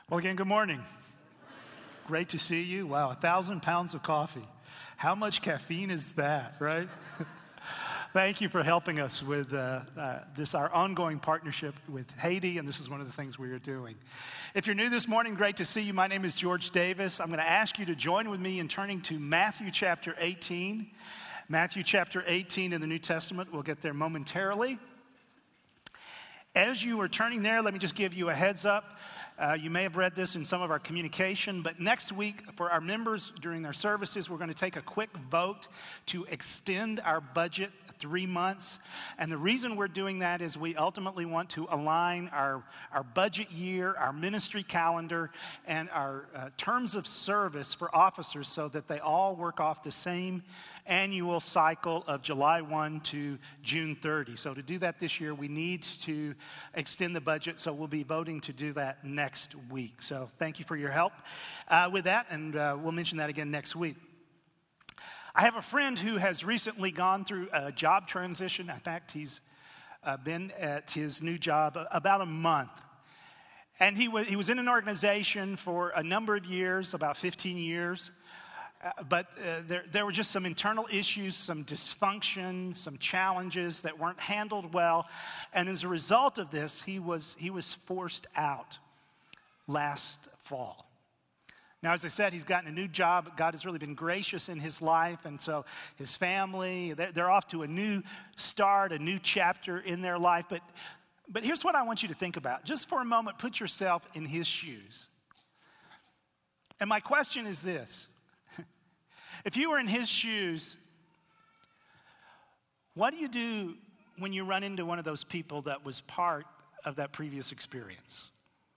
Well, again, good morning. Great to see you. Wow, 1,000 pounds of coffee. How much caffeine is that, right? Thank you for helping us with our ongoing partnership with Haiti, and this is one of the things we are doing. If you're new this morning, great to see you. My name is George Davis. I'm going to ask you to join with me in turning to Matthew chapter 18. Matthew chapter 18 in the New Testament. We'll get there momentarily. As you are turning there, let me just give you a heads up. You may have read this in some of our communication, but next week for our members during their services, we're going to take a quick vote to extend our budget 3 months. And the reason we're doing that is we ultimately want to align our budget year, our ministry calendar, and our terms of service for officers so that they all work off the same annual cycle of July 1 to June 30. So to do that this year, we need to extend the budget, so we'll be voting to do that next week. So thank you for your help with that, and we'll mention that again next week. I have a friend who has recently gone through a job transition. In fact, he's been at his new job about a month. And he was in an organization for a number of years, about 15 years. But there were just some internal issues, some dysfunction, some challenges that weren't handled well. And as a result of this, he was forced out last fall. Now, as I said, he's gotten a new job. God has really been gracious in his life. And so his family, they're off to a new start, a new chapter in their life. But here's what I want you to think about. Just for a moment, put yourself in his shoes. And my question is this. If you were in his shoes, what do you do when you run into one of those people that was part of that previous experience?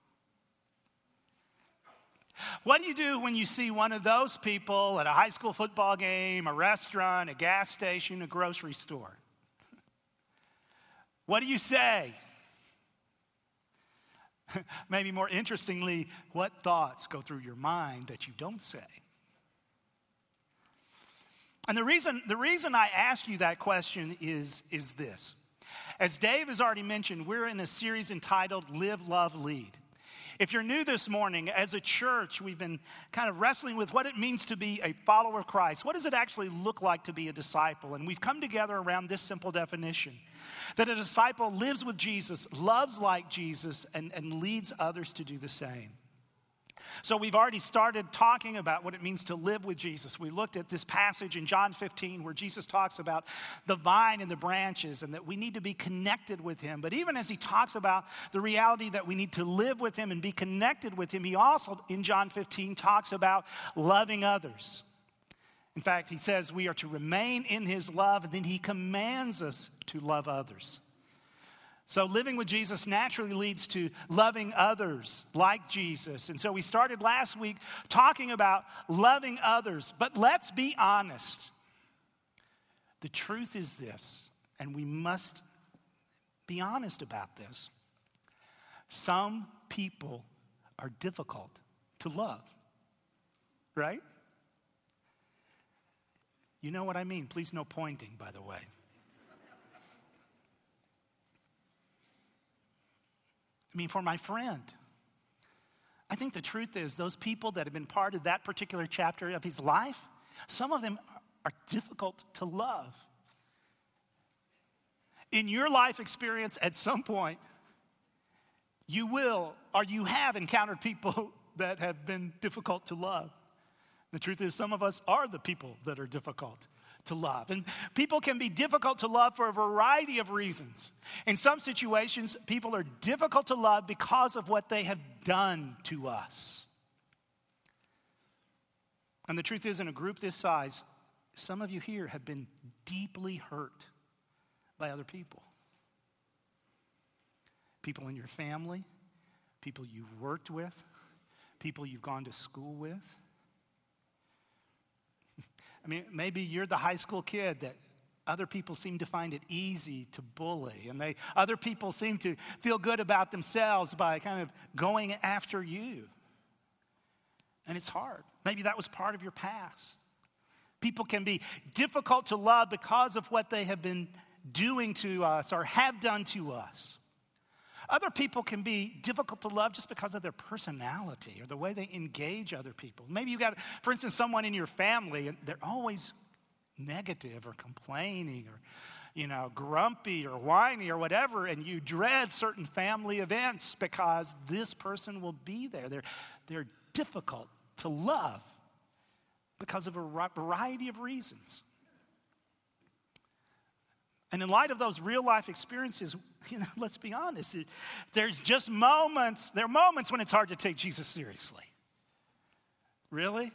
What do you do when you see one of those people at a high school football game, a restaurant, a gas station, a grocery store? What do you say? Maybe more interestingly, what thoughts go through your mind that you don't say? And the reason I ask you that question is this. As Dave has already mentioned, we're in a series entitled Live, Love, Lead. If you're new this morning, as a church, we've been kind of wrestling with what it means to be a follower of Christ. What does it actually look like to be a disciple? And we've come together around this simple definition, that a disciple lives with Jesus, loves like Jesus, and leads others to do the same. So we've already started talking about what it means to live with Jesus. We looked at this passage in John 15 where Jesus talks about the vine and the branches and that we need to be connected with him. But even as he talks about the reality that we need to live with him and be connected with him, he also in John 15 talks about loving others. In fact, he says we are to remain in his love, and then he commands us to love others. So living with Jesus naturally leads to loving others like Jesus. And so we started last week talking about loving others. But let's be honest. The truth is this, and we must be honest about this. Some people are difficult to love, right? You know what I mean. Please no pointing, by the way. I mean, for my friend, I think the truth is those people that have been part of that particular chapter of his life, some of them are difficult to love. In your life experience, at some point, you will or you have encountered people that have been difficult to love. The truth is some of us are the people that are difficult to love. And people can be difficult to love for a variety of reasons. In some situations, people are difficult to love because of what they have done to us. And the truth is, in a group this size, some of you here have been deeply hurt by other people. People in your family, people you've worked with, people you've gone to school with. I mean, maybe you're the high school kid that other people seem to find it easy to bully, and other people seem to feel good about themselves by kind of going after you. And it's hard. Maybe that was part of your past. People can be difficult to love because of what they have been doing to us or have done to us. Other people can be difficult to love just because of their personality or the way they engage other people. Maybe you got, for instance, someone in your family, and they're always negative or complaining or, grumpy or whiny or whatever, and you dread certain family events because this person will be there. They're difficult to love because of a variety of reasons. And in light of those real life experiences, let's be honest, there's just moments, there are moments when it's hard to take Jesus seriously. Really?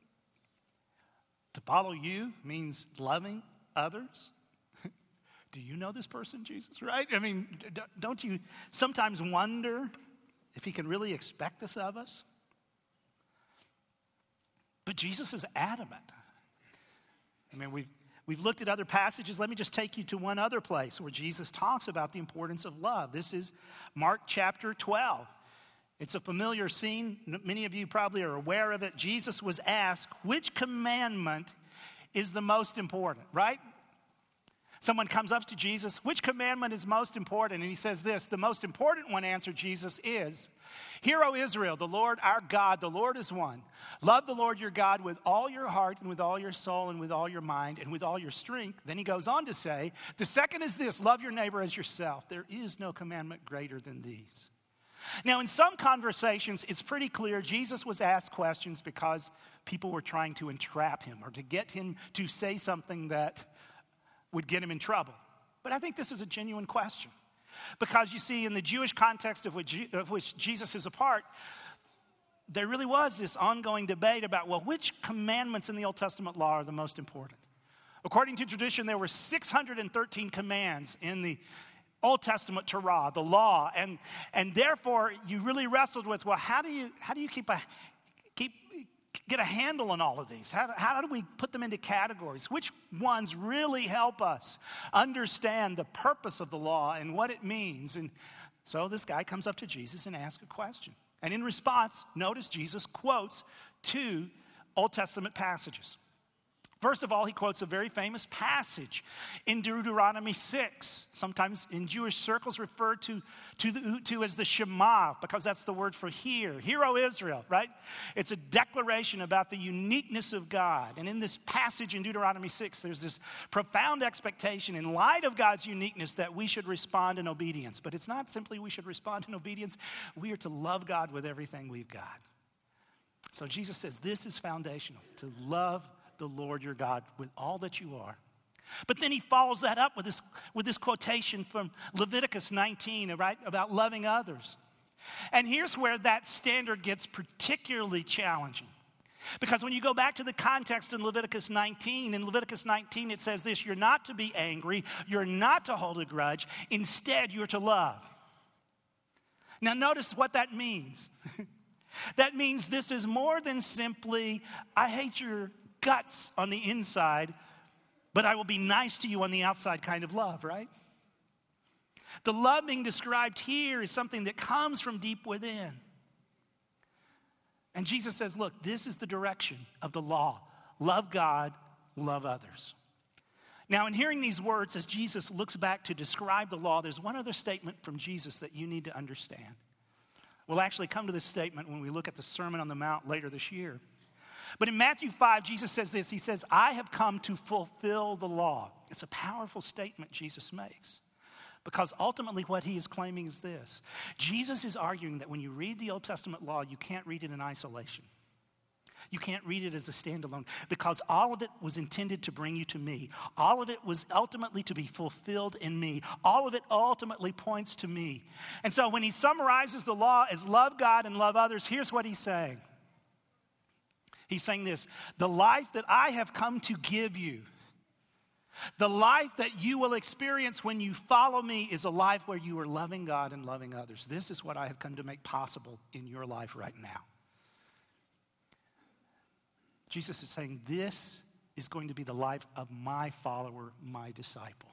To follow you means loving others? Do you know this person, Jesus, right? I mean, don't you sometimes wonder if he can really expect this of us? But Jesus is adamant. I mean, we've looked at other passages. Let me just take you to one other place where Jesus talks about the importance of love. This is Mark chapter 12. It's a familiar scene. Many of you probably are aware of it. Jesus was asked, which commandment is the most important, right? Someone comes up to Jesus, which commandment is most important? And he says this, the most important one, answered Jesus, is, hear, O Israel, the Lord our God, the Lord is one. Love the Lord your God with all your heart and with all your soul and with all your mind and with all your strength. Then he goes on to say, the second is this, love your neighbor as yourself. There is no commandment greater than these. Now, in some conversations, it's pretty clear Jesus was asked questions because people were trying to entrap him or to get him to say something that would get him in trouble. But I think this is a genuine question. Because you see, in the Jewish context of which Jesus is a part, there really was this ongoing debate about, well, which commandments in the Old Testament law are the most important? According to tradition, there were 613 commands in the Old Testament Torah, the law, and therefore you really wrestled with, well, how do you get a handle on all of these? How do we put them into categories? Which ones really help us understand the purpose of the law and what it means? And so this guy comes up to Jesus and asks a question. And in response, notice Jesus quotes two Old Testament passages. First of all, he quotes a very famous passage in Deuteronomy 6, sometimes in Jewish circles referred to as the Shema, because that's the word for hear. Hear, O Israel, right? It's a declaration about the uniqueness of God. And in this passage in Deuteronomy 6, there's this profound expectation in light of God's uniqueness that we should respond in obedience. But it's not simply we should respond in obedience. We are to love God with everything we've got. So Jesus says this is foundational, to love the Lord your God with all that you are. But then he follows that up with this quotation from Leviticus 19, right, about loving others. And here's where that standard gets particularly challenging. Because when you go back to the context in Leviticus 19 it says this, you're not to be angry, you're not to hold a grudge, instead you're to love. Now notice what that means. That means this is more than simply, I hate your guts on the inside, but I will be nice to you on the outside kind of love, right? The love being described here is something that comes from deep within. And Jesus says, look, this is the direction of the law. Love God, love others. Now, in hearing these words, as Jesus looks back to describe the law, there's one other statement from Jesus that you need to understand. We'll actually come to this statement when we look at the Sermon on the Mount later this year. But in Matthew 5, Jesus says this. He says, I have come to fulfill the law. It's a powerful statement Jesus makes. Because ultimately what he is claiming is this. Jesus is arguing that when you read the Old Testament law, you can't read it in isolation. You can't read it as a standalone. Because all of it was intended to bring you to me. All of it was ultimately to be fulfilled in me. All of it ultimately points to me. And so when he summarizes the law as love God and love others, here's what he's saying. He's saying this, the life that I have come to give you, the life that you will experience when you follow me is a life where you are loving God and loving others. This is what I have come to make possible in your life right now. Jesus is saying this is going to be the life of my follower, my disciple.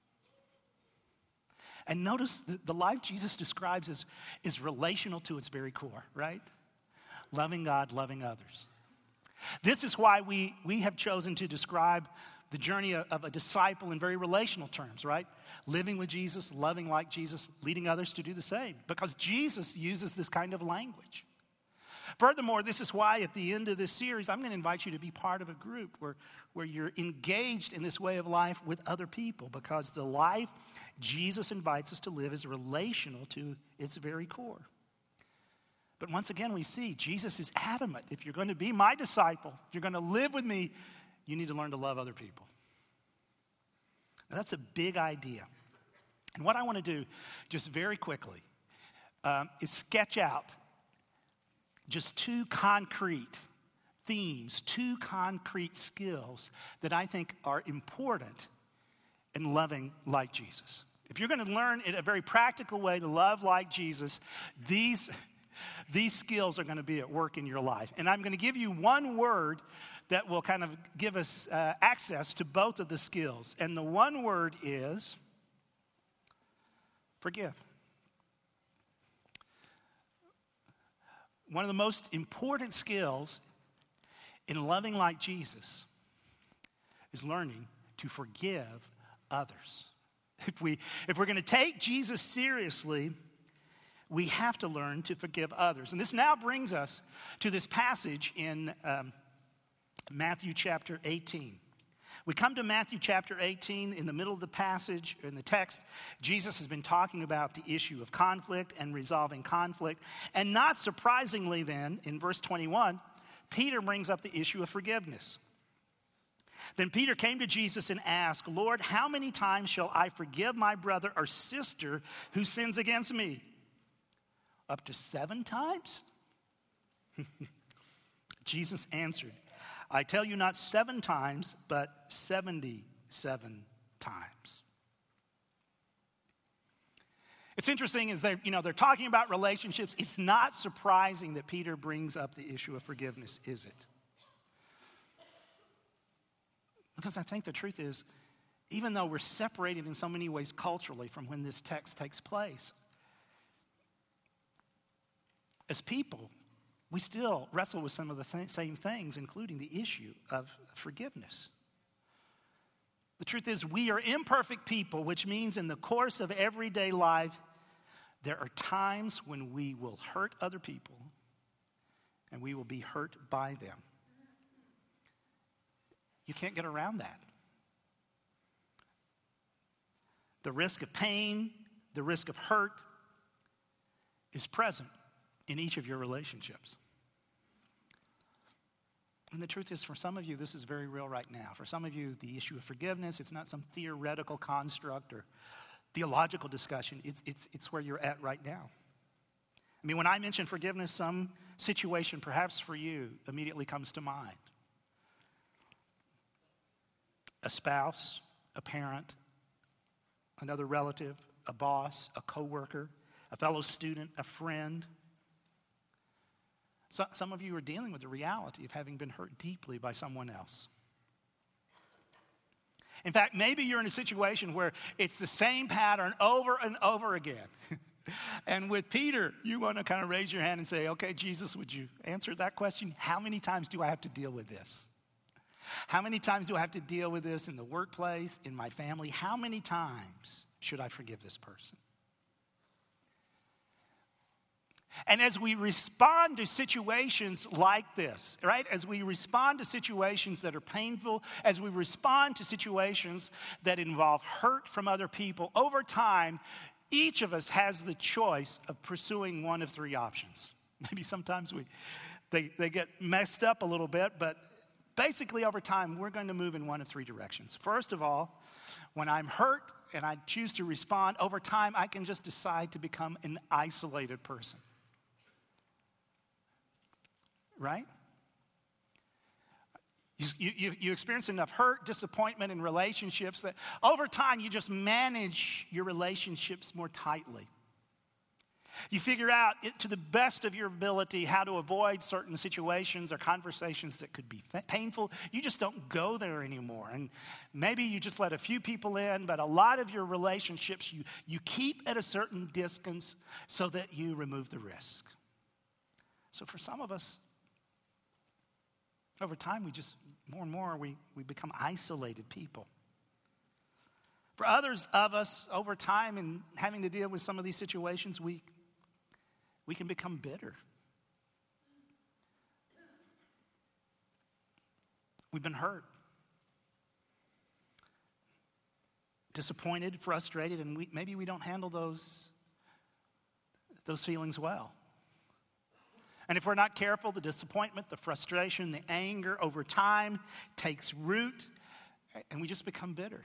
And notice the life Jesus describes is relational to its very core, right? Loving God, loving others. This is why we have chosen to describe the journey of a disciple in very relational terms, right? Living with Jesus, loving like Jesus, leading others to do the same. Because Jesus uses this kind of language. Furthermore, this is why at the end of this series, I'm going to invite you to be part of a group where you're engaged in this way of life with other people, because the life Jesus invites us to live is relational to its very core. But once again, we see Jesus is adamant. If you're going to be my disciple, if you're going to live with me, you need to learn to love other people. Now, that's a big idea. And what I want to do, just very quickly, is sketch out just two concrete themes, two concrete skills that I think are important in loving like Jesus. If you're going to learn in a very practical way to love like Jesus, these skills are going to be at work in your life. And I'm going to give you one word that will kind of give us access to both of the skills. And the one word is forgive. One of the most important skills in loving like Jesus is learning to forgive others. If we're going to take Jesus seriously, we have to learn to forgive others. And this now brings us to this passage in Matthew chapter 18. We come to Matthew chapter 18 in the middle of the passage, in the text. Jesus has been talking about the issue of conflict and resolving conflict. And not surprisingly then, in verse 21, Peter brings up the issue of forgiveness. Then Peter came to Jesus and asked, Lord, how many times shall I forgive my brother or sister who sins against me? Up to 7 times? Jesus answered, I tell you not 7 times, but 77 times. It's interesting is they're talking about relationships. It's not surprising that Peter brings up the issue of forgiveness, is it? Because I think the truth is, even though we're separated in so many ways culturally from when this text takes place, as people, we still wrestle with some of the same things, including the issue of forgiveness. The truth is, we are imperfect people, which means in the course of everyday life, there are times when we will hurt other people and we will be hurt by them. You can't get around that. The risk of pain, the risk of hurt is present in each of your relationships. And the truth is, for some of you, this is very real right now. For some of you, the issue of forgiveness, it's not some theoretical construct or theological discussion. It's where you're at right now. I mean, when I mention forgiveness, some situation, perhaps for you, immediately comes to mind. A spouse, a parent, another relative, a boss, a coworker, a fellow student, a friend. So, some of you are dealing with the reality of having been hurt deeply by someone else. In fact, maybe you're in a situation where it's the same pattern over and over again. And with Peter, you want to kind of raise your hand and say, okay, Jesus, would you answer that question? How many times do I have to deal with this? How many times do I have to deal with this in the workplace, in my family? How many times should I forgive this person? And as we respond to situations like this, right? As we respond to situations that are painful, as we respond to situations that involve hurt from other people, over time, each of us has the choice of pursuing one of 3 options. Maybe sometimes they get messed up a little bit, but basically over time, we're going to move in one of 3 directions. First of all, when I'm hurt and I choose to respond, over time, I can just decide to become an isolated person. Right? You experience enough hurt, disappointment in relationships that over time you just manage your relationships more tightly. You figure out to the best of your ability how to avoid certain situations or conversations that could be painful. You just don't go there anymore. And maybe you just let a few people in, but a lot of your relationships you keep at a certain distance so that you remove the risk. So for some of us, over time, we just more and more we become isolated people. For others of us, over time and having to deal with some of these situations, we can become bitter. We've been hurt, disappointed, frustrated, and maybe we don't handle those feelings well. And if we're not careful, the disappointment, the frustration, the anger over time takes root, and we just become bitter.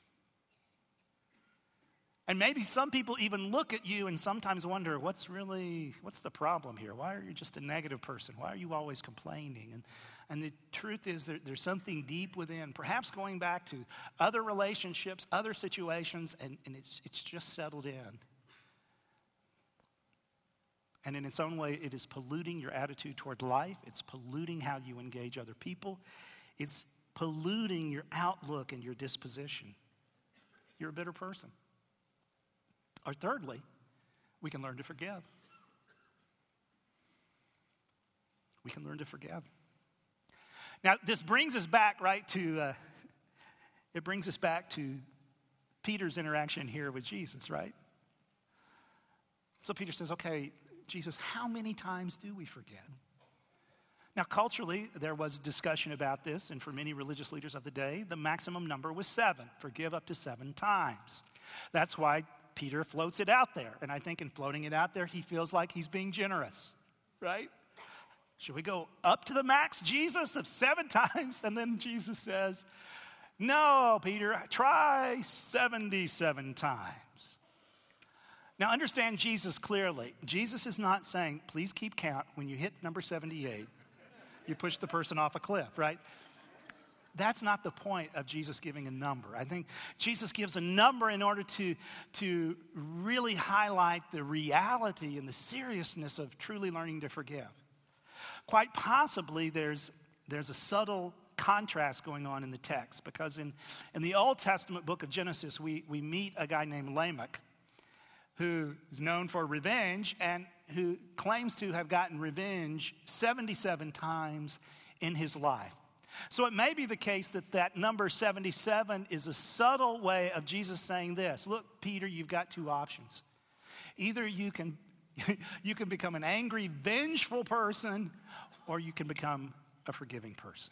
And maybe some people even look at you and sometimes wonder, what's the problem here? Why are you just a negative person? Why are you always complaining? And the truth is there's something deep within, perhaps going back to other relationships, other situations, and it's just settled in. And in its own way, it is polluting your attitude toward life. It's polluting how you engage other people. It's polluting your outlook and your disposition. You're a bitter person. Or thirdly, we can learn to forgive. We can learn to forgive. Now, this brings us back, right, to Peter's interaction here with Jesus, right? So Peter says, okay, Jesus, how many times do we forget? Now, culturally, there was discussion about this, and for many religious leaders of the day, the maximum number was 7. Forgive up to 7 times. That's why Peter floats it out there. And I think in floating it out there, he feels like he's being generous, right? Should we go up to the max, Jesus, of 7 times? And then Jesus says, no, Peter, try 77 times. Now, understand Jesus clearly. Jesus is not saying, please keep count. When you hit number 78, you push the person off a cliff, right? That's not the point of Jesus giving a number. I think Jesus gives a number in order to really highlight the reality and the seriousness of truly learning to forgive. Quite possibly, there's a subtle contrast going on in the text, because in the Old Testament book of Genesis, we meet a guy named Lamech, who is known for revenge and who claims to have gotten revenge 77 times in his life. So it may be the case that number 77 is a subtle way of Jesus saying this. Look, Peter, you've got 2 options. Either you can become an angry, vengeful person, or you can become a forgiving person.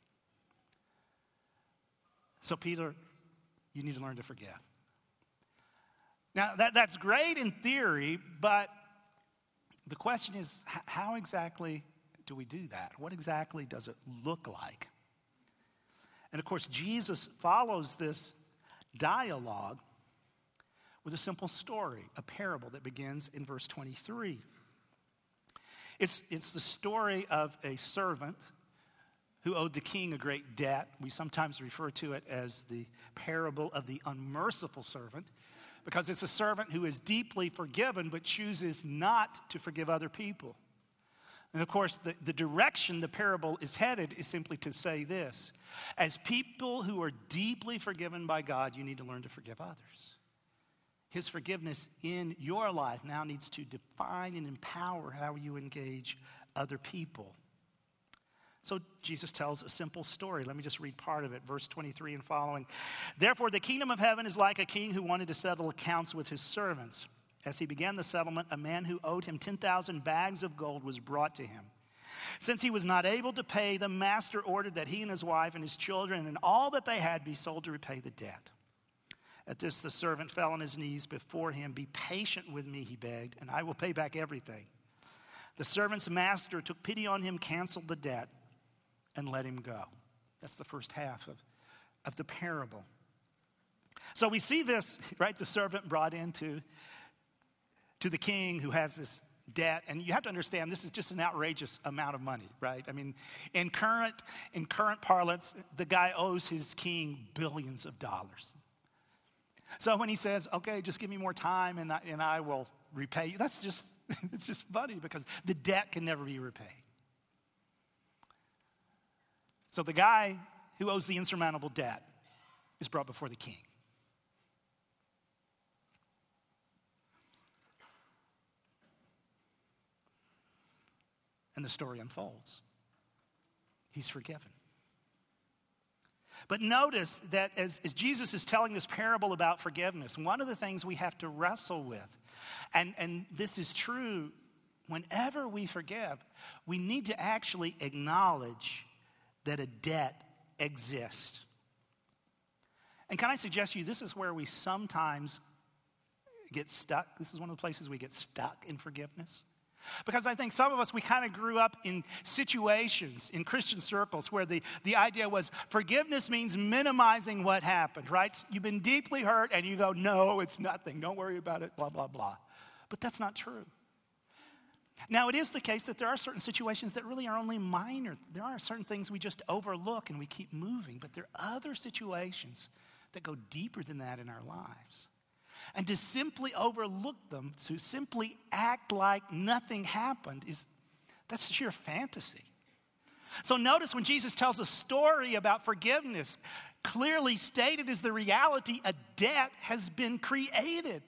So Peter, you need to learn to forgive. Now, that's great in theory, but the question is, how exactly do we do that? What exactly does it look like? And of course, Jesus follows this dialogue with a simple story, a parable that begins in verse 23. It's the story of a servant who owed the king a great debt. We sometimes refer to it as the parable of the unmerciful servant, because it's a servant who is deeply forgiven but chooses not to forgive other people. And of course, the direction the parable is headed is simply to say this: as people who are deeply forgiven by God, you need to learn to forgive others. His forgiveness in your life now needs to define and empower how you engage other people. So Jesus tells a simple story. Let me just read part of it, verse 23 and following. Therefore, the kingdom of heaven is like a king who wanted to settle accounts with his servants. As he began the settlement, a man who owed him 10,000 bags of gold was brought to him. Since he was not able to pay, the master ordered that he and his wife and his children and all that they had be sold to repay the debt. At this, the servant fell on his knees before him. Be patient with me, he begged, and I will pay back everything. The servant's master took pity on him, canceled the debt, and let him go. That's the first half of the parable. So we see this, right? The servant brought into the king who has this debt. And you have to understand, this is just an outrageous amount of money, right? I mean, in current parlance, the guy owes his king billions of dollars. So when he says, okay, just give me more time and I will repay you, that's just, it's just funny because the debt can never be repaid. So the guy who owes the insurmountable debt is brought before the king. And the story unfolds. He's forgiven. But notice that as Jesus is telling this parable about forgiveness, one of the things we have to wrestle with, and this is true whenever we forgive, we need to actually acknowledge that a debt exists. And can I suggest to you, this is where we sometimes get stuck. This is one of the places we get stuck in forgiveness. Because I think some of us, we kind of grew up in situations, in Christian circles, where the idea was forgiveness means minimizing what happened, right? You've been deeply hurt and you go, no, it's nothing. Don't worry about it, blah, blah, blah. But that's not true. Now, it is the case that there are certain situations that really are only minor. There are certain things we just overlook and we keep moving. But there are other situations that go deeper than that in our lives. And to simply overlook them, to simply act like nothing happened, that's sheer fantasy. So notice when Jesus tells a story about forgiveness, clearly stated is the reality, a debt has been created.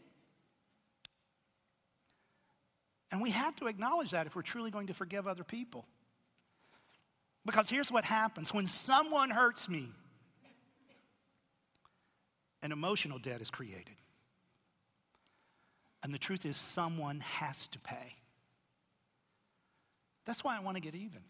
And we have to acknowledge that if we're truly going to forgive other people. Because here's what happens. When someone hurts me, an emotional debt is created. And the truth is, someone has to pay. That's why I want to get even.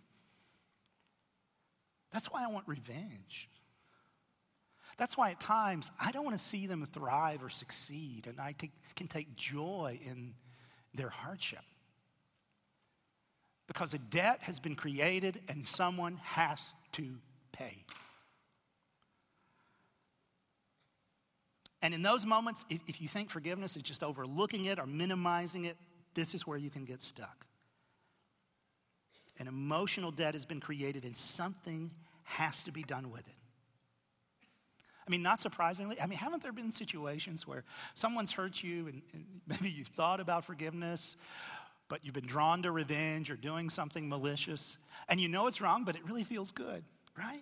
That's why I want revenge. That's why at times I don't want to see them thrive or succeed, and I can take joy in their hardship. Because a debt has been created and someone has to pay. And in those moments, if you think forgiveness is just overlooking it or minimizing it, this is where you can get stuck. An emotional debt has been created and something has to be done with it. I mean, not surprisingly, haven't there been situations where someone's hurt you and maybe you've thought about forgiveness, but you've been drawn to revenge or doing something malicious, and you know it's wrong, but it really feels good, right?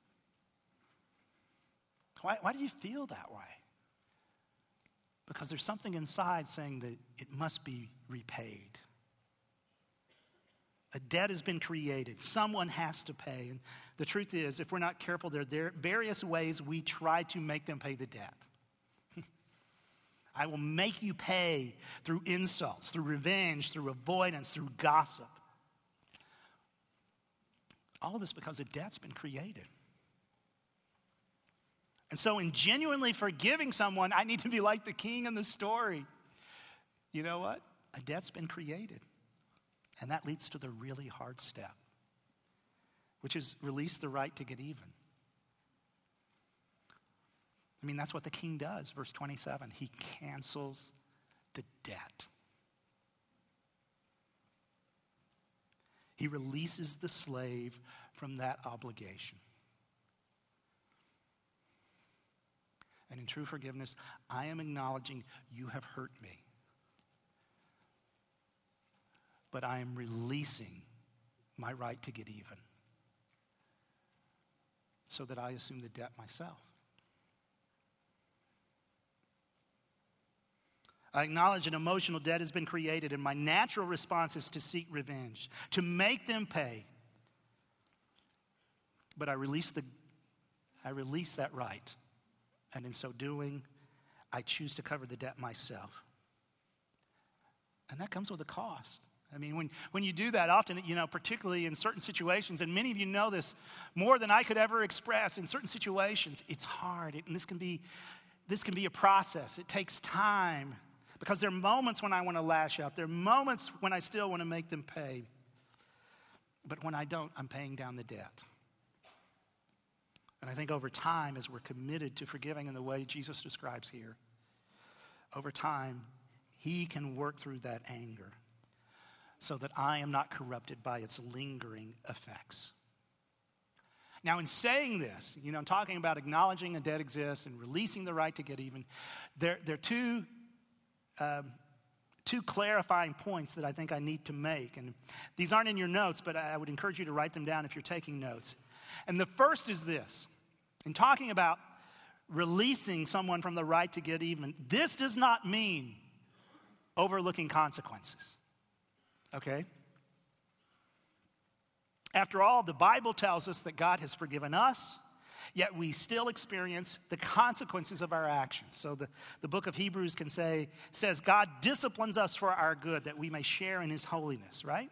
Why do you feel that way? Because there's something inside saying that it must be repaid. A debt has been created. Someone has to pay. And the truth is, if we're not careful, there are various ways we try to make them pay the debt. I will make you pay through insults, through revenge, through avoidance, through gossip. All of this because a debt's been created. And so in genuinely forgiving someone, I need to be like the king in the story. You know what? A debt's been created. And that leads to the really hard step, which is release the right to get even. I mean, that's what the king does. Verse 27, he cancels the debt. He releases the slave from that obligation. And in true forgiveness, I am acknowledging you have hurt me. But I am releasing my right to get even so that I assume the debt myself. I acknowledge an emotional debt has been created, and my natural response is to seek revenge, to make them pay. But I release that right. And in so doing, I choose to cover the debt myself. And that comes with a cost. I mean, when you do that, often, particularly in certain situations, and many of you know this more than I could ever express, in certain situations, it's hard. And this can be a process. It takes time. Because there are moments when I want to lash out. There are moments when I still want to make them pay. But when I don't, I'm paying down the debt. And I think over time, as we're committed to forgiving in the way Jesus describes here, over time, he can work through that anger so that I am not corrupted by its lingering effects. Now, in saying this, I'm talking about acknowledging a debt exists and releasing the right to get even. There are two clarifying points that I think I need to make. And these aren't in your notes, but I would encourage you to write them down if you're taking notes. And the first is this. In talking about releasing someone from the right to get even, this does not mean overlooking consequences. Okay? After all, the Bible tells us that God has forgiven us, Yet we still experience the consequences of our actions. So the book of Hebrews says God disciplines us for our good, that we may share in his holiness, right?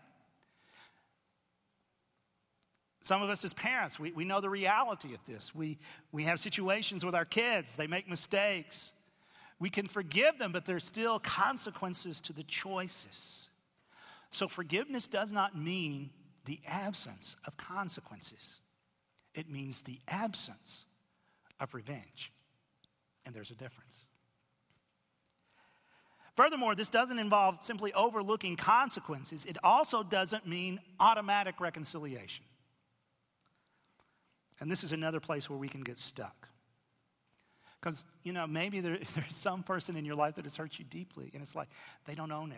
Some of us as parents, we know the reality of this. We have situations with our kids. They make mistakes. We can forgive them, but there's still consequences to the choices. So forgiveness does not mean the absence of consequences. It means the absence of revenge. And there's a difference. Furthermore, this doesn't involve simply overlooking consequences. It also doesn't mean automatic reconciliation. And this is another place where we can get stuck. Because, maybe there's some person in your life that has hurt you deeply, and it's like they don't own it.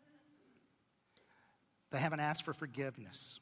They haven't asked for forgiveness.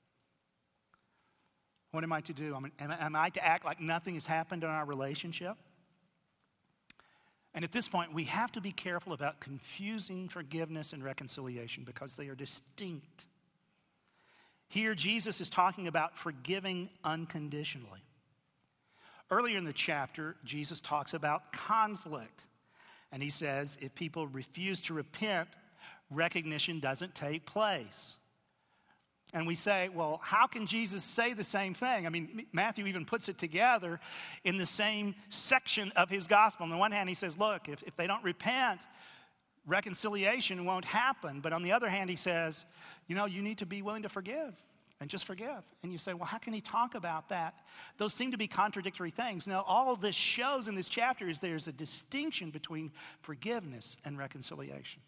What am I to do? Am I to act like nothing has happened in our relationship? And at this point, we have to be careful about confusing forgiveness and reconciliation because they are distinct. Here, Jesus is talking about forgiving unconditionally. Earlier in the chapter, Jesus talks about conflict. And he says if people refuse to repent, recognition doesn't take place. And we say, well, how can Jesus say the same thing? Matthew even puts it together in the same section of his gospel. On the one hand, he says, look, if they don't repent, reconciliation won't happen. But on the other hand, he says, you need to be willing to forgive and just forgive. And you say, well, how can he talk about that? Those seem to be contradictory things. Now, all this shows in this chapter is there's a distinction between forgiveness and reconciliation.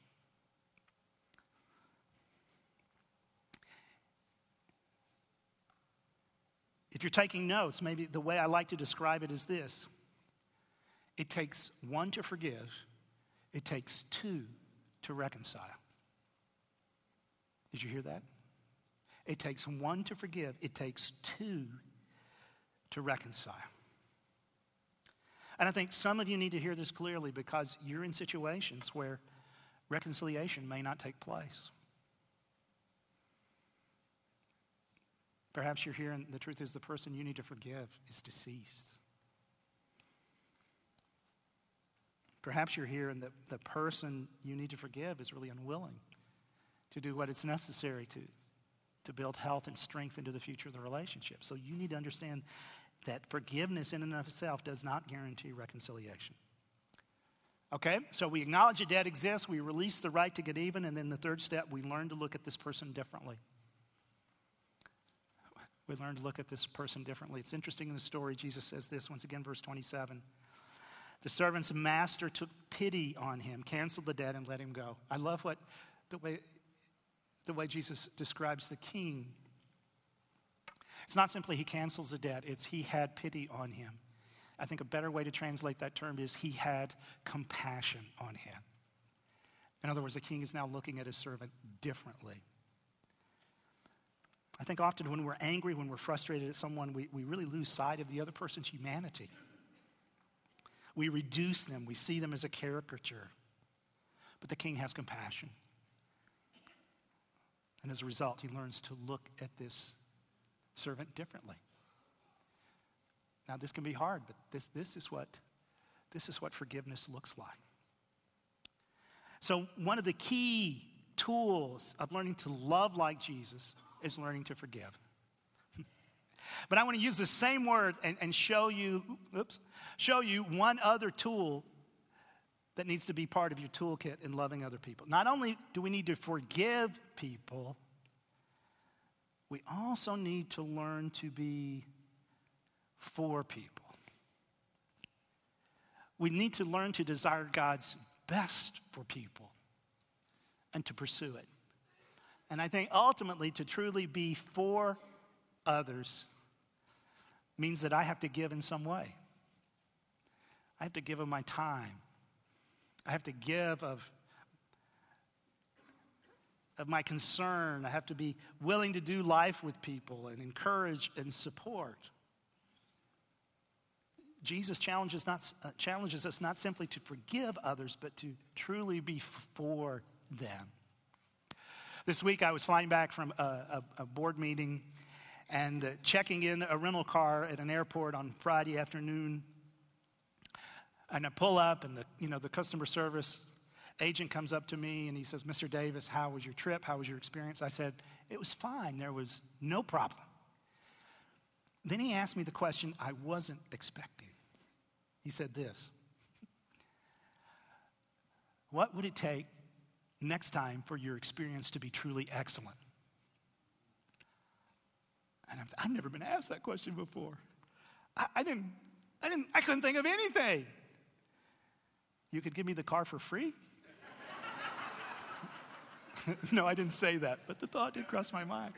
If you're taking notes, maybe the way I like to describe it is this. It takes one to forgive. It takes two to reconcile. Did you hear that? It takes one to forgive. It takes two to reconcile. And I think some of you need to hear this clearly because you're in situations where reconciliation may not take place. Perhaps you're here and the truth is the person you need to forgive is deceased. Perhaps you're here and the person you need to forgive is really unwilling to do what is necessary to build health and strength into the future of the relationship. So you need to understand that forgiveness in and of itself does not guarantee reconciliation. Okay, so we acknowledge a debt exists, we release the right to get even, and then the third step, we learn to look at this person differently. We learn to look at this person differently. It's interesting in the story, Jesus says this, once again, verse 27. The servant's master took pity on him, canceled the debt, and let him go. I love the way Jesus describes the king. It's not simply he cancels the debt, it's he had pity on him. I think a better way to translate that term is he had compassion on him. In other words, the king is now looking at his servant differently. I think often when we're angry, when we're frustrated at someone, we really lose sight of the other person's humanity. We reduce them. We see them as a caricature. But the king has compassion. And as a result, he learns to look at this servant differently. Now, this can be hard, but this is what forgiveness looks like. So one of the key tools of learning to love like Jesus is learning to forgive. But I want to use the same word and show you one other tool that needs to be part of your toolkit in loving other people. Not only do we need to forgive people, we also need to learn to be for people. We need to learn to desire God's best for people and to pursue it. And I think ultimately to truly be for others means that I have to give in some way. I have to give of my time. I have to give of my concern. I have to be willing to do life with people and encourage and support. Jesus challenges us not simply to forgive others, but to truly be for them. This week I was flying back from a board meeting, and checking in a rental car at an airport on Friday afternoon. And I pull up, and the customer service agent comes up to me, and he says, "Mr. Davis, how was your trip? How was your experience?" I said, "It was fine. There was no problem." Then he asked me the question I wasn't expecting. He said this: "What would it take next time for your experience to be truly excellent?" And I've never been asked that question before. I couldn't think of anything. "You could give me the car for free?" No, I didn't say that, but the thought did cross my mind.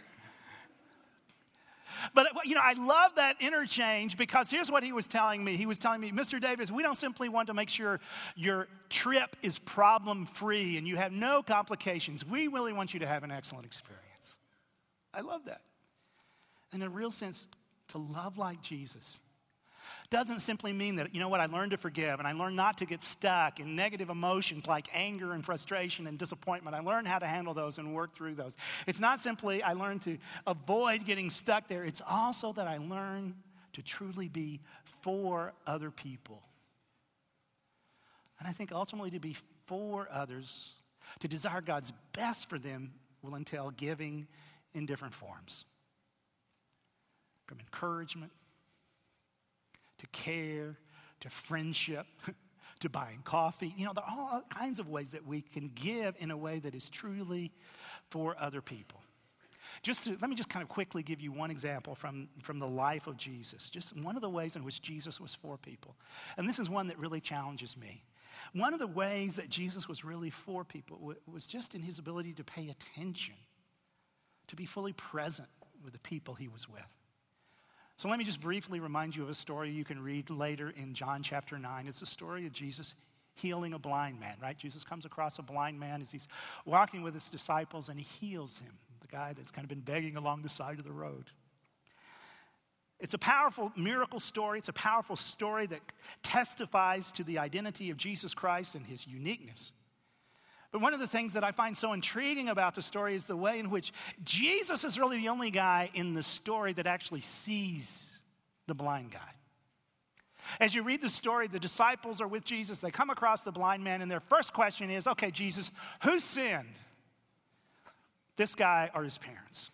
But, I love that interchange, because here's what he was telling me. He was telling me, "Mr. Davis, we don't simply want to make sure your trip is problem-free and you have no complications. We really want you to have an excellent experience." I love that. In a real sense, to love like Jesus doesn't simply mean that, I learned to forgive, and I learned not to get stuck in negative emotions like anger and frustration and disappointment. I learned how to handle those and work through those. It's not simply I learned to avoid getting stuck there. It's also that I learned to truly be for other people. And I think ultimately to be for others, to desire God's best for them, will entail giving in different forms. From encouragement, to care, to friendship, to buying coffee. There are all kinds of ways that we can give in a way that is truly for other people. Let me just kind of quickly give you one example from the life of Jesus. Just one of the ways in which Jesus was for people. And this is one that really challenges me. One of the ways that Jesus was really for people was just in his ability to pay attention, to be fully present with the people he was with. So let me just briefly remind you of a story you can read later in John chapter 9. It's the story of Jesus healing a blind man, right? Jesus comes across a blind man as he's walking with his disciples, and he heals him, the guy that's kind of been begging along the side of the road. It's a powerful miracle story. It's a powerful story that testifies to the identity of Jesus Christ and his uniqueness. But one of the things that I find so intriguing about the story is the way in which Jesus is really the only guy in the story that actually sees the blind guy. As you read the story, the disciples are with Jesus. They come across the blind man, and their first question is, "Okay, Jesus, who sinned? This guy or his parents?"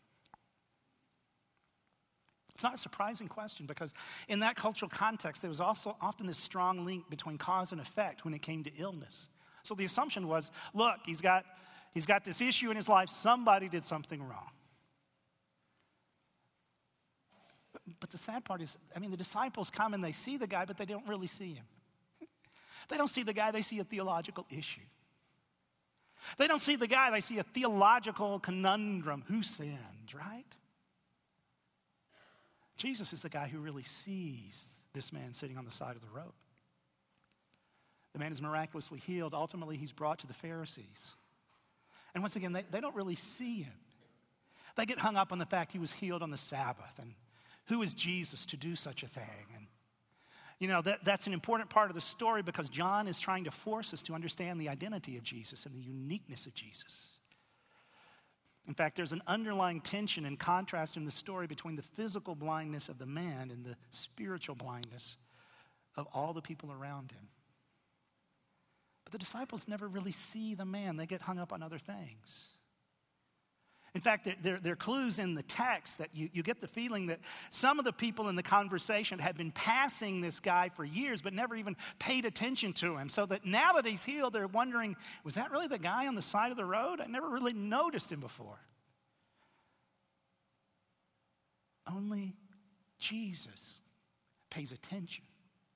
It's not a surprising question, because in that cultural context, there was also often this strong link between cause and effect when it came to illness. So the assumption was, look, he's got this issue in his life. Somebody did something wrong. But the sad part is, the disciples come and they see the guy, but they don't really see him. They don't see the guy, they see a theological issue. They don't see the guy, they see a theological conundrum. Who sinned, right? Jesus is the guy who really sees this man sitting on the side of the road. The man is miraculously healed. Ultimately, he's brought to the Pharisees. And once again, they don't really see him. They get hung up on the fact he was healed on the Sabbath. And who is Jesus to do such a thing? And, that's an important part of the story, because John is trying to force us to understand the identity of Jesus and the uniqueness of Jesus. In fact, there's an underlying tension and contrast in the story between the physical blindness of the man and the spiritual blindness of all the people around him. But the disciples never really see the man. They get hung up on other things. In fact, there are clues in the text that you get the feeling that some of the people in the conversation had been passing this guy for years, but never even paid attention to him. So that now that he's healed, they're wondering, was that really the guy on the side of the road? I never really noticed him before. Only Jesus pays attention.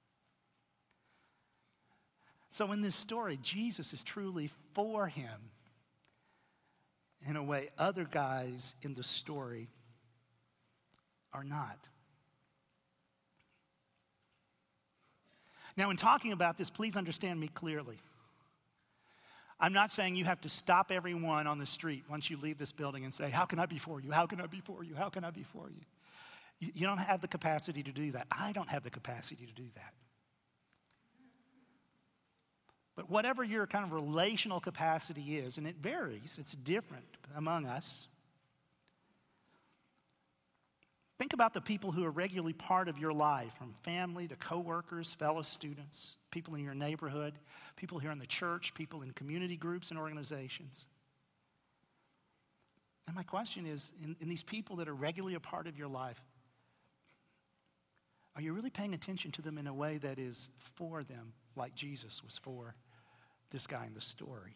So in this story, Jesus is truly for him in a way other guys in the story are not. Now, in talking about this, please understand me clearly. I'm not saying you have to stop everyone on the street once you leave this building and say, "How can I be for you? How can I be for you? How can I be for you?" You don't have the capacity to do that. I don't have the capacity to do that. But whatever your kind of relational capacity is, and it varies, it's different among us, Think about the people who are regularly part of your life, from family to coworkers, fellow students, people in your neighborhood, people here in the church, people in community groups and organizations. And my question is, in these people that are regularly a part of your life, are you really paying attention to them in a way that is for them, like Jesus was for this guy in the story?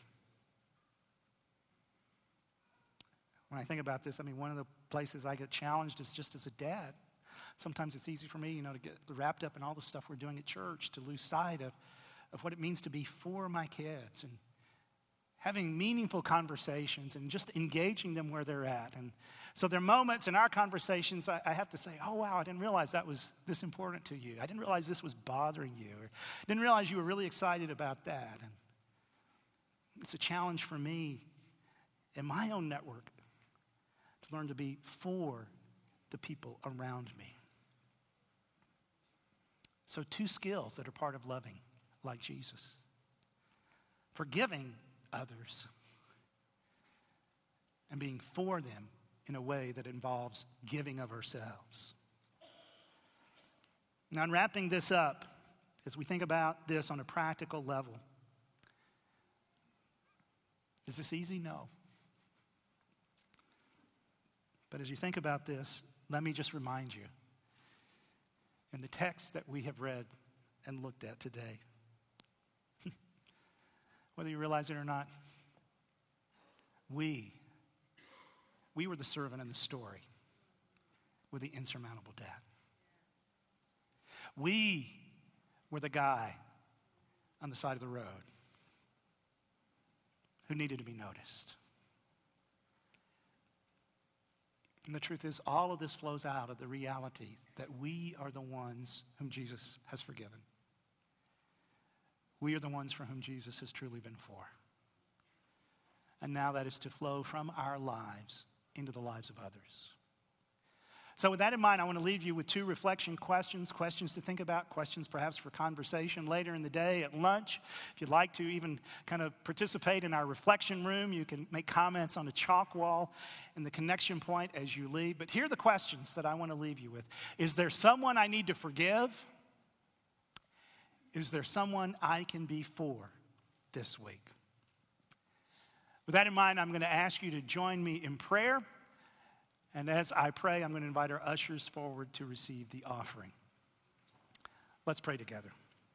When I think about this, one of the places I get challenged is just as a dad. Sometimes it's easy for me, to get wrapped up in all the stuff we're doing at church, to lose sight of what it means to be for my kids and having meaningful conversations and just engaging them where they're at. And so there are moments in our conversations I have to say, oh, wow, I didn't realize that was this important to you. I didn't realize this was bothering you. Or didn't realize you were really excited about that. And it's a challenge for me in my own network to learn to be for the people around me. So 2 skills that are part of loving like Jesus. Forgiving others and being for them in a way that involves giving of ourselves. Now, in wrapping this up, as we think about this on a practical level, is this easy? No. But as you think about this, let me just remind you, in the text that we have read and looked at today, whether you realize it or not, we were the servant in the story with the insurmountable debt. We were the guy on the side of the road who needed to be noticed. And the truth is, all of this flows out of the reality that we are the ones whom Jesus has forgiven. We are the ones for whom Jesus has truly been for. And now that is to flow from our lives into the lives of others. So with that in mind, I want to leave you with 2 reflection questions to think about, questions perhaps for conversation later in the day at lunch. If you'd like to even kind of participate in our reflection room, you can make comments on the chalk wall in the connection point as you leave. But here are the questions that I want to leave you with. Is there someone I need to forgive? Is there someone I can be for this week? With that in mind, I'm going to ask you to join me in prayer. And as I pray, I'm going to invite our ushers forward to receive the offering. Let's pray together.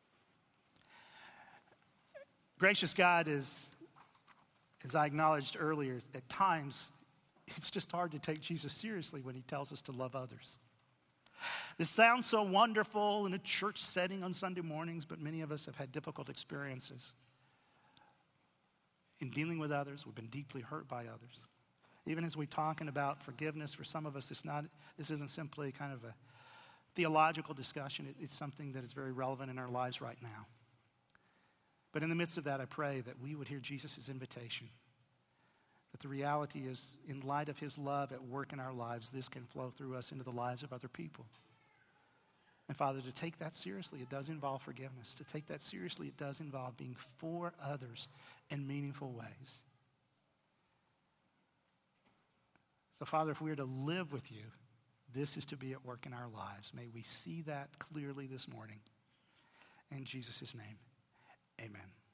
Gracious God, as I acknowledged earlier, at times it's just hard to take Jesus seriously when he tells us to love others. This sounds so wonderful in a church setting on Sunday mornings, but many of us have had difficult experiences in dealing with others. We've been deeply hurt by others. Even as we're talking about forgiveness, for some of us, this isn't simply kind of a theological discussion. It's something that is very relevant in our lives right now. But in the midst of that, I pray that we would hear Jesus' invitation, that the reality is, in light of his love at work in our lives, this can flow through us into the lives of other people. And Father, to take that seriously, it does involve forgiveness. To take that seriously, it does involve being for others in meaningful ways. So, Father, if we are to live with you, this is to be at work in our lives. May we see that clearly this morning. In Jesus' name, amen.